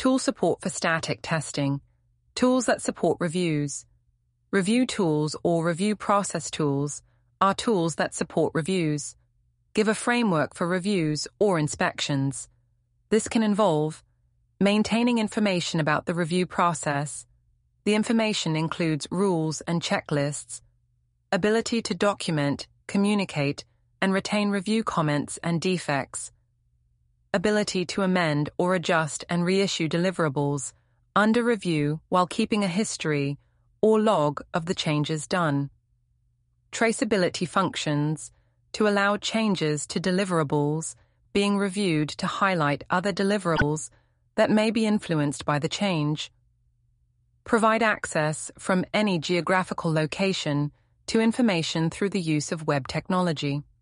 Tool support for static testing. Tools that support reviews. Review tools or review process tools are tools that support reviews. Give a framework for reviews or inspections. This can involve maintaining information about the review process. The information includes rules and checklists, ability to document, communicate, and retain review comments and defects, ability to amend or adjust and reissue deliverables under review while keeping a history or log of the changes done. Traceability functions to allow changes to deliverables being reviewed to highlight other deliverables that may be influenced by the change. Provide access from any geographical location to information through the use of web technology.